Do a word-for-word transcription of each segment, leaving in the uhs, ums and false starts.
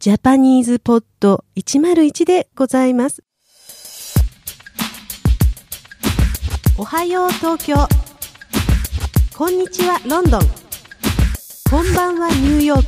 ジャパニーズポッドいちまるいちでございます。おはよう東京、こんにちはロンドン、こんばんはニューヨーク。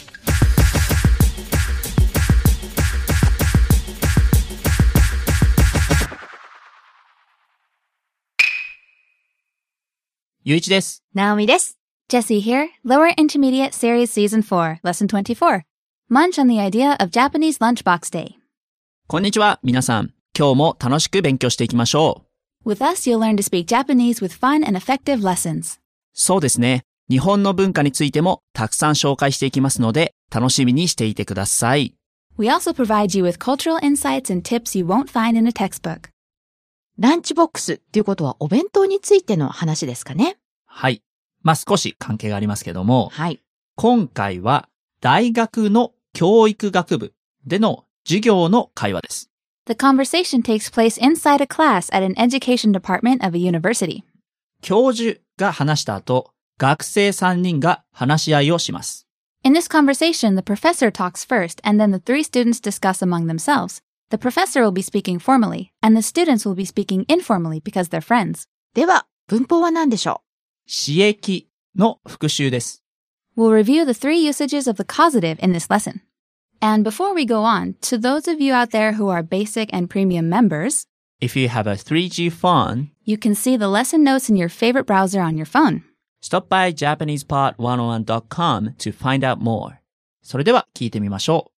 ゆういちです。 なおみです。Jessie here, Lower Intermediate Series Season four, Lesson twenty-four. Munch on the idea of Japanese Lunchbox Day. こんにちは、皆さん。今日も楽しく勉強していきましょう。With us, you'll learn to speak Japanese with fun and effective lessons. そうですね。日本の文化についてもたくさん紹介していきますので、楽しみにしていてください。 We also provide you with cultural insights and tips you won't find in a textbook. ランチボックスっていうことはお弁当についての話ですかね。 はい。まあ、少し関係がありますけども、 はい。 今回は大学の教育学部での授業の会話です。 The conversation takes place inside a class at an education department of a university. 教授が話した後、学生さんにんが話し合いをします。 In this conversation, the professor talks first, and then the three students discuss among themselves. The professor will be speaking formally, and the students will be speaking informally because they're friends. では、文法は何でしょう？ 詞益の復習です。 We'll review the three usages of the causative in this lesson. And before we go on, to those of you out there who are basic and premium members, if you have a three G phone, you can see the lesson notes in your favorite browser on your phone. Stop by Japanese Pod one oh one dot com to find out more. それでは聞いてみましょ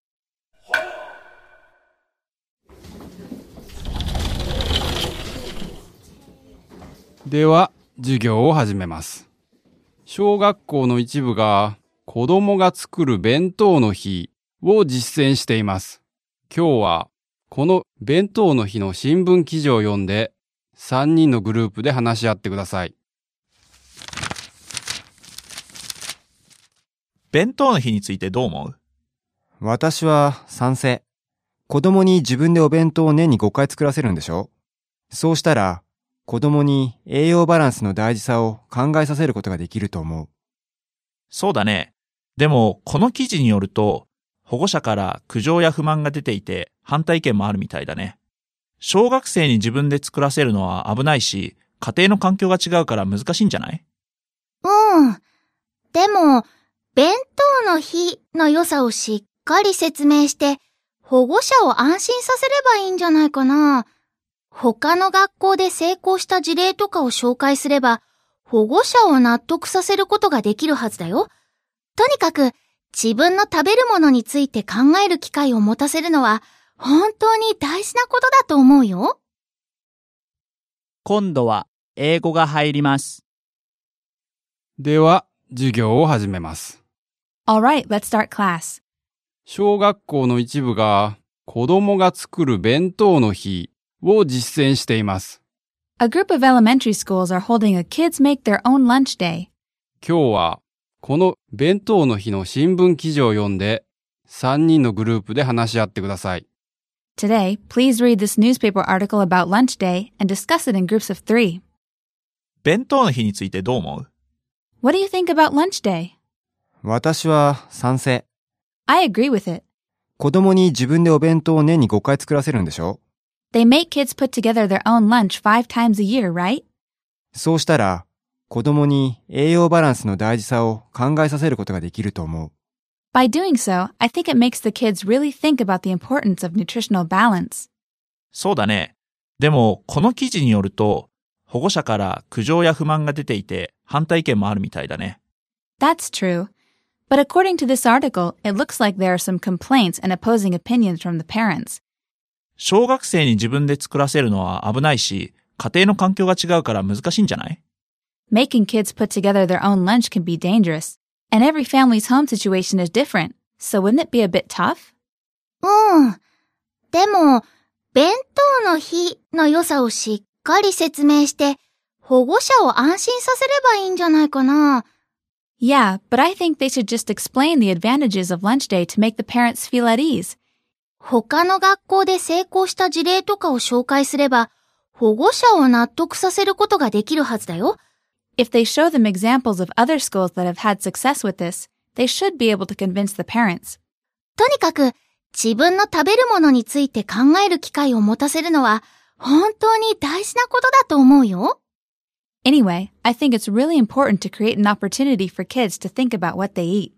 う。では、授業を始めます。小学校の一部が子供が作る弁当の日を実践しています。今日はこの弁当の日の新聞記事を読んでさんにんのグループで話し合ってください。 弁当の日についてどう思う？ 私は賛成。子供に自分でお弁当を年にごかい作らせるんでしょ？そうしたら子供に栄養バランスの大事さを考えさせることができると思う。 そうだね。でも、この記事によると、保護者から苦情や不満が出ていて、反対意見もあるみたいだね。小学生に自分で作らせるのは危ないし、家庭の環境が違うから難しいんじゃない？ うん。でも、弁当の日の良さをしっかり説明して、保護者を安心させればいいんじゃないかな。他の学校で成功した事例とかを紹介すれば、保護者を納得させることができるはずだよ。とにかく、自分の食べるものについて考える機会を持たせるのは、本当に大事なことだと思うよ。 今度は英語が入ります。 では、授業を始めます。 Alright, let's start class. 小学校の一部が子供が作る弁当の日を実践しています。 A group of elementary schools are holding a kids make their own lunch day. 今日はこの弁当の日の新聞記事を読んでさんにんのグループで話し合ってください。 Today, please read this newspaper article about lunch day and discuss it in groups of three. 弁当の日についてどう思う？ What do you think about lunch day? 私は賛成。 I agree with it. 子供に自分でお弁当を年にごかい作らせるんでしょ？ They make kids put together their own lunch five times a year, right? そうしたら、子供に栄養バランスの大事さを考えさせることができると思う。 By doing so, I think it makes the kids really think about the importance of nutritional balance. そうだね。でも、この記事によると、保護者から苦情や不満が出ていて、反対意見もあるみたいだね。 That's true. But according to this article, it looks like there are some complaints and opposing opinions from the parents. 小学生に自分で作らせるのは危ないし、家庭の環境が違うから難しいんじゃない？ Making kids put together their own lunch can be dangerous, and every family's home situation is different, so wouldn't it be a bit tough? うん。でも、弁当の日の良さをしっかり説明して、保護者を安心させればいいんじゃないかな。 Yeah, but I think they should just explain the advantages of lunch day to make the parents feel at ease. 他の学校で成功した事例とかを紹介すれば、保護者を納得させることができるはずだよ。 If they show them examples of other schools that have had success with this, they should be able to convince the parents. とにかく、 自分の食べるものについて考える機会を持たせるのは本当に大事なことだと思うよ。 Anyway, I think it's really important to create an opportunity for kids to think about what they eat.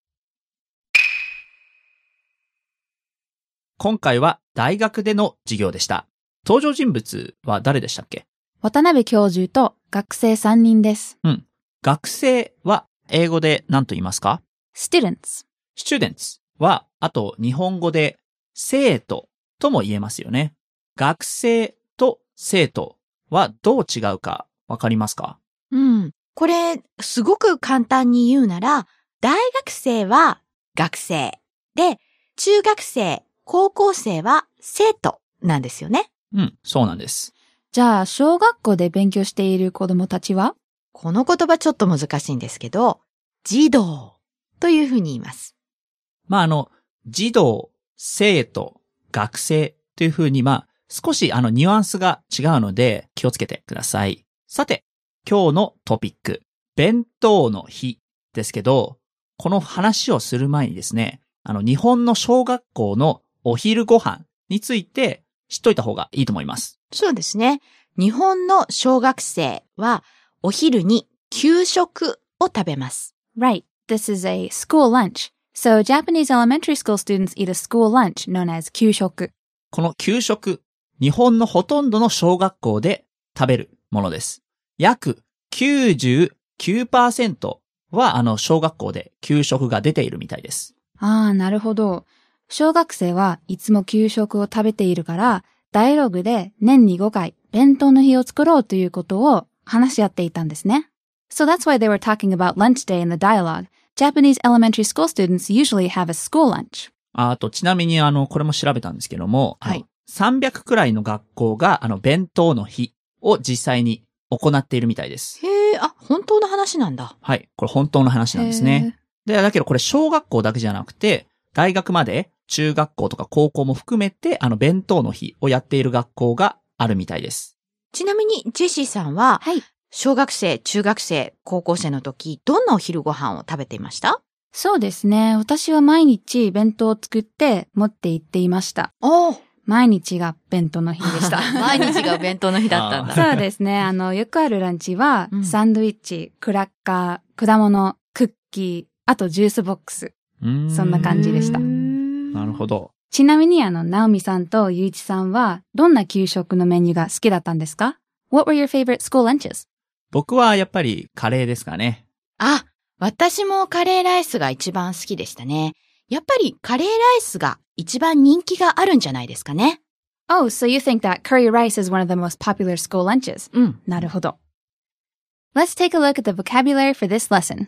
今回は大学での授業でした。登場人物は誰でしたっけ？ 渡辺教授と学生さんにんです。 うん。学生は英語で何と言いますか？ students。 students は、あと日本語で生徒とも言えますよね。学生と生徒はどう違うかわかりますか？ うん。これ、すごく簡単に言うなら、大学生は学生で、中学生、高校生は生徒なんですよね。 うん、そうなんです。 じゃあ、小学校で勉強している子供たちは？ この言葉ちょっと難しいんですけど、児童というふうに言います。 まあ、あの、児童、生徒、学生というふうに、まあ、少しあのニュアンスが違うので気をつけてください。さて、今日のトピック、弁当の日ですけど、この話をする前にですね、あの日本の小学校のお昼ご飯について知っといた方がいいと思います。 そうですね。日本の小学生はお昼に給食を食べます。 Right. This is a school lunch. So Japanese elementary school students eat a school lunch known as 給食。 この給食、日本のほとんどの小学校で食べるものです。約 きゅうじゅうきゅうパーセント はあの小学校で給食が出ているみたいです。 ああ、なるほど。小学生はいつも給食を食べているから、ダイアログで年にごかい弁当の日を作ろうということを話し合っていたんですね。So that's why they were talking about lunch day in the dialogue. Japanese elementary school students usually have a school lunch. あと、ちなみにあの、これも調べたんですけども、はい。さんびゃくくらいの学校があの、弁当の日を実際に行っているみたいです。 へえ、あ、本当の話なんだ。 はい。これ本当の話なんですね。で、だけどこれ小学校だけじゃなくて、大学まで中学校とか高校も含めてあの、弁当の日をやっている学校があるみたいです。 ちなみにジェシーさんは、はい。小学生、中学生、高校生の時、どんなお昼ご飯を食べていました？ そうですね。私は毎日弁当を作って持って行っていました。 おー。 毎日が弁当の日でした。 毎日が弁当の日だったんだ。 そうですね。あの、よくあるランチは、うん、サンドイッチ、クラッカー、果物、クッキー、あとジュースボックス。そんな感じでした。 なるほど。 ちなみにあの、ナオミさんとユイチさんは、どんな給食のメニューが好きだったんですか？ What were your favorite school lunches? 僕はやっぱりカレーですかね。 あ、私もカレーライスが一番好きでしたね。やっぱりカレーライスが一番人気があるんじゃないですかね。 Oh, so you think that curry rice is one of the most popular school lunches? うん。 なるほど。Let's take a look at the vocabulary for this lesson.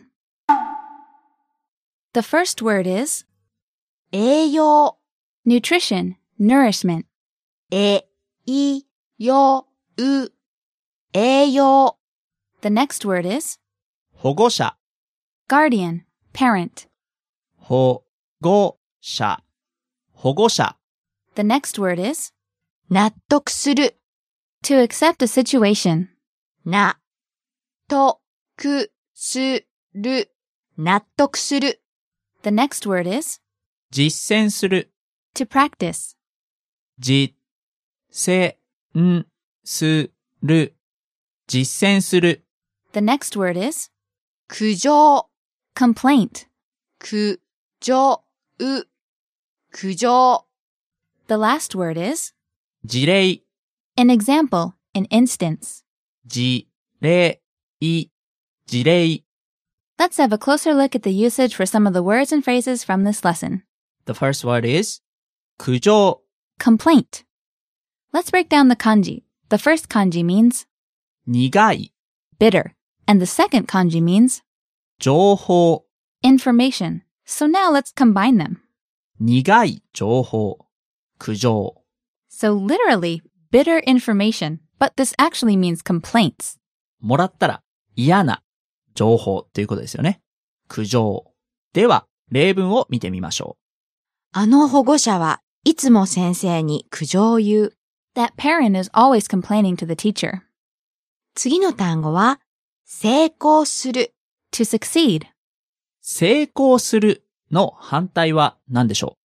The first word is 栄養 nutrition, nourishment. え、い、よ、う、栄養 The next word is 保護者 guardian, parent. 保護者保護者 The next word is 納得する to accept a situation. な、と、く、す、る、納得する The next word is 実践する to practice. 実践する実践する The next word is 苦情 complaint. 苦情う苦情 The last word is 事例 an example, an instance. 事例事例 Let's have a closer look at the usage for some of the words and phrases from this lesson. The first word is 苦情 complaint. Let's break down the kanji. The first kanji means 苦い bitter, and the second kanji means 情報 information. So now let's combine them. 苦い情報苦情 So literally, bitter information, but this actually means complaints. もらったら嫌な情報ということですよね。苦情。では、例文を見てみましょう。 あの保護者はいつも先生に苦情を言う。 That parent is always complaining to the teacher. 次の単語は、成功する。 To succeed. 成功するの反対は何でしょ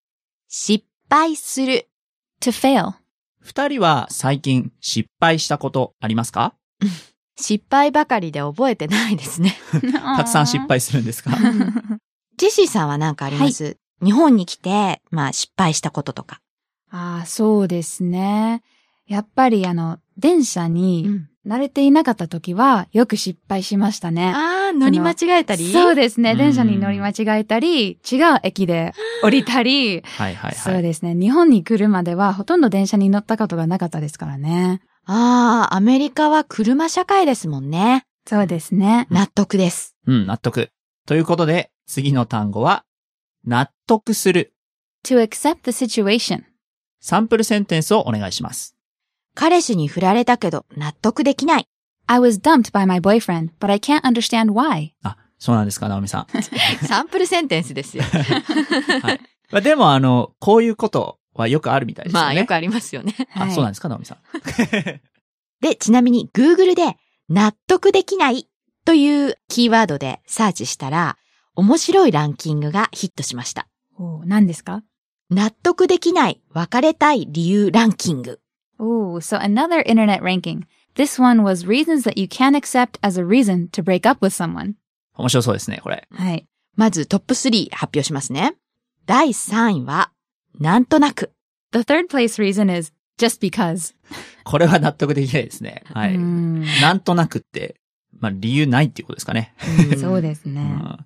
失敗する。 To fail. 二人は最近失敗したことありますか？ 失敗ばかりで覚えてないですね。 たくさん失敗するんですか？ ジェシーさんは何かあります、はい、日本に来て、まあ失敗したこととか。 ああ、そうですね。やっぱりあの、電車に慣れていなかった時はよく失敗しましたね。 ああ、乗り間違えたり？ そうですね。電車に乗り間違えたり、違う駅で降りたり。 はいはいはい。 そうですね。日本に来るまではほとんど電車に乗ったことがなかったですからね。 ああ、アメリカは車社会ですもんね。 そうですね。 納得です。 うん、納得。ということで、次の単語は、納得する。 to accept the situation. サンプルセンテンスをお願いします。 彼氏に振られたけど納得できない。 I was dumped by my boyfriend, but I can't understand why. あ、そうなんですか、ナオミさん。 サンプルセンテンスですよ。 はい。まあ、でも、あの、こういうことはよくあるみたいですよね。 まあ、よくありますよね。 あ、はい、そうなんですか、ナオミさん。 で、ちなみに Google で納得できないというキーワードでサーチしたら、面白いランキングがヒットしました。 お、何ですか？ 納得できない別れたい理由ランキング。 Oh, so another internet ranking. This one was reasons that you can't accept as a reason to break up with someone. 面白そうですね、これ。 はい。 まずトップスリー発表しますね。だいさんいは、なんとなく。 The third place reason is just because. これは納得できないですね。はい。なんとなくって、まあ理由ないっていうことですかね。 そうですね、うん。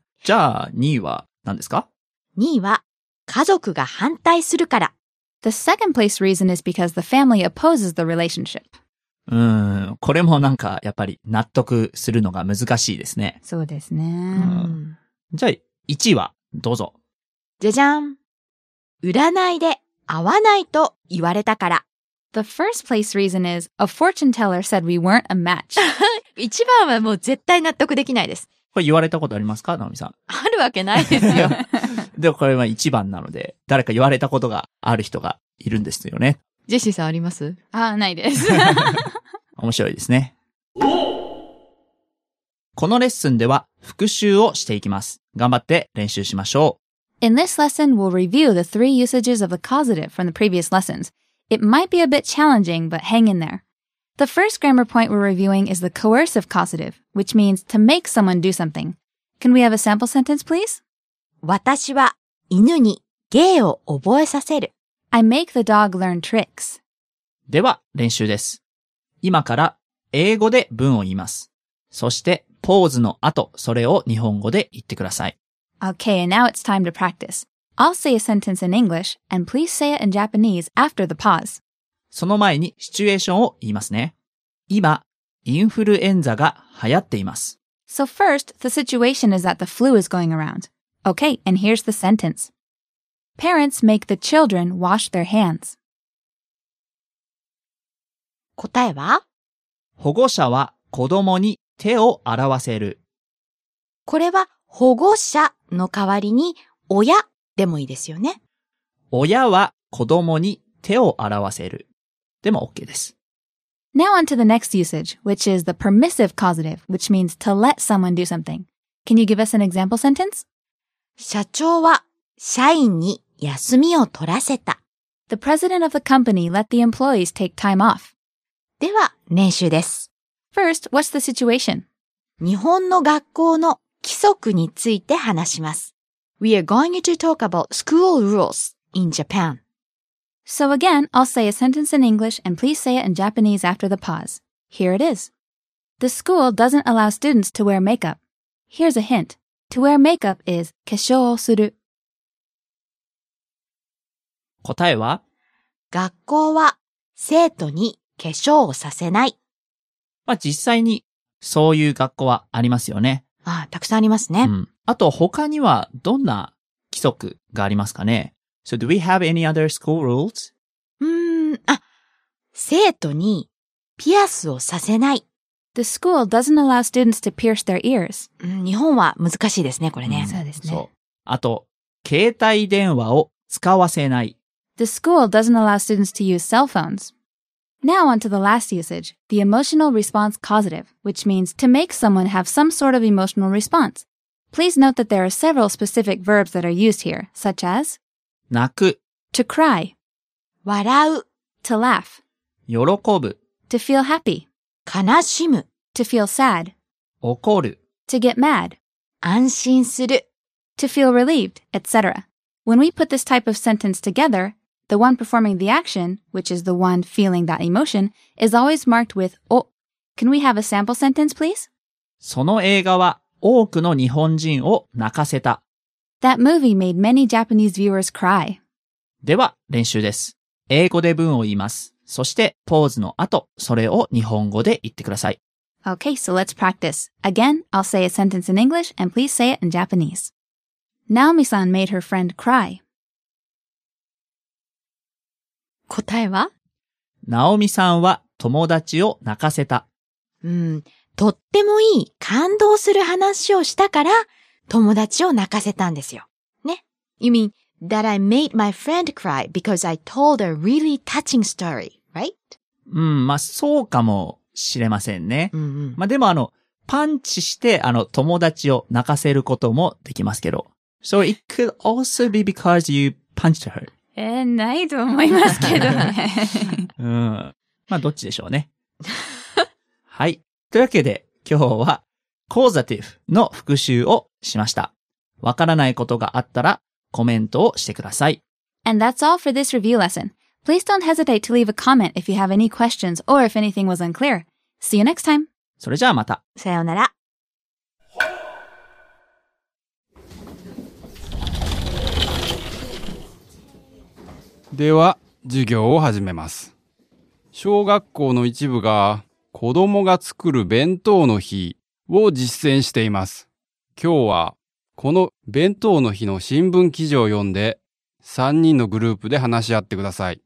じゃあにいは何ですか？ にいは、家族が反対するから。 The second place reason is because the family opposes the relationship. うーん、これもなんかやっぱり納得するのが難しいですね。 そうですね。 うん、じゃあいちいはどうぞ。 じゃじゃん。占いで合わないと言われたから。 The first place reason is a fortune teller said we weren't a match. 一番はもう絶対納得できないです。 これ言われたことありますか、ナオミさん。 あるわけないですよ。 でもこれはいちばんなので、誰か言われたことがある人がいるんですよね。 ジェシーさんあります？ あ、ないです。 面白いですね。このレッスンでは復習をしていきます。頑張って練習しましょう。In this lesson, we'll review the three usages of the causative from the previous lessons. It might be a bit challenging, but hang in there. The first grammar point we're reviewing is the coercive causative, which means to make someone do something. Can we have a sample sentence, please? 私は犬に芸を覚えさせる。 I make the dog learn tricks. では練習です。今から英語で文を言います。そしてポーズの後、それを日本語で言ってください。 Okay, and now it's time to practice. I'll say a sentence in English, and please say it in Japanese after the pause. その前にシチュエーションを言いますね。今、インフルエンザが流行っています。 So first, the situation is that the flu is going around. Okay, and here's the sentence. Parents make the children wash their hands. 答えは？ 保護者は子供に手を洗わせる。 これは保護者の代わりに親でもいいですよね。 親は子供に手を洗わせる。でも OK です。 Now on to the next usage, which is the permissive causative, which means to let someone do something. Can you give us an example sentence? 社長は社員に休みを取らせた。 The president of the company let the employees take time off. では練習です。 First, what's the situation? 日本の学校の規則について話します。We are going to talk about school rules in Japan. So again, I'll say a sentence in English and please say it in Japanese after the pause. Here it is. The school doesn't allow students to wear makeup. Here's a hint. To wear makeup is 化粧をする。 答えは？ 学校は生徒に化粧をさせない。 まあ実際にそういう学校はありますよね。 ああ、たくさんありますね。 うん。あと他にはどんな規則がありますかね？ So do we have any other school rules? うーん、あ、生徒にピアスをさせない。 The school doesn't allow students to pierce their ears. うん、日本は難しいですね、これね。 うん、そうですね。 そう。あと、携帯電話を使わせない。 The school doesn't allow students to use cell phones. Now on to the last usage, the emotional response causative, which means to make someone have some sort of emotional response. Please note that there are several specific verbs that are used here, such as 泣く、 To cry, 笑う、 to laugh, 喜ぶ、 to feel happy, 悲しむ、 to feel sad, 怒る、 to get mad, 安心する。 to feel relieved, et cetera. When we put this type of sentence together, the one performing the action, which is the one feeling that emotion, is always marked with o. Can we have a sample sentence, please? その映画は多くの日本人を泣かせた。 That movie made many Japanese viewers cry. では、練習です。英語で文を言います。そして、ポーズの後、それを日本語で言ってください。 Okay, so let's practice. Again, I'll say a sentence in English and please say it in Japanese. Naomi-san made her friend cry. 答えは？ ナオミさんは友達を泣かせた。 うん、とってもいい感動する話をしたから友達を泣かせたんですよ。ね。You mean that I made my friend cry because I told a really touching story, right? うん、まあ、そうかもしれませんね。 うんうん、 まあ、でもあの、パンチして、あの、友達を泣かせることもできますけど。So it could also be because you punched her. えー、ないと思いますけどね。 うん。まあ、どっちでしょうね。はい。というわけで、今日は、causative の復習をしました。わからないことがあったら、コメントをしてください。 And that's all for this review lesson. Please don't hesitate to leave a comment if you have any questions or if anything was unclear. See you next time. それじゃあまた。 さようなら。 では、授業を始めます。小学校の一部が子供が作る弁当の日を実践しています。今日はこの弁当の日の新聞記事を読んでさんにんのグループで話し合ってください。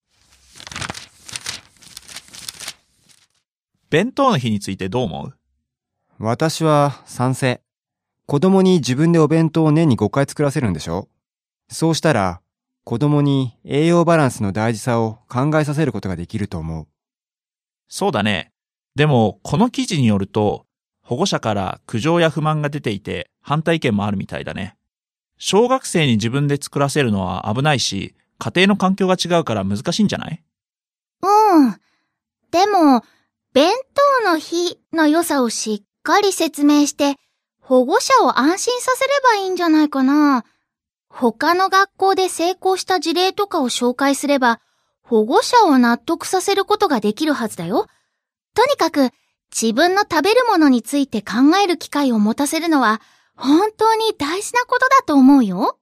弁当の日についてどう思う？ 私は賛成。子供に自分でお弁当を年にごかい作らせるんでしょ？そうしたら、子供に栄養バランスの大事さを考えさせることができると思う。 そうだね。でも、この記事によると、保護者から苦情や不満が出ていて、反対意見もあるみたいだね。小学生に自分で作らせるのは危ないし、家庭の環境が違うから難しいんじゃない？ うん。でも、弁当の日の良さをしっかり説明して、保護者を安心させればいいんじゃないかな。他の学校で成功した事例とかを紹介すれば、保護者を納得させることができるはずだよ。とにかく、自分の食べるものについて考える機会を持たせるのは、本当に大事なことだと思うよ。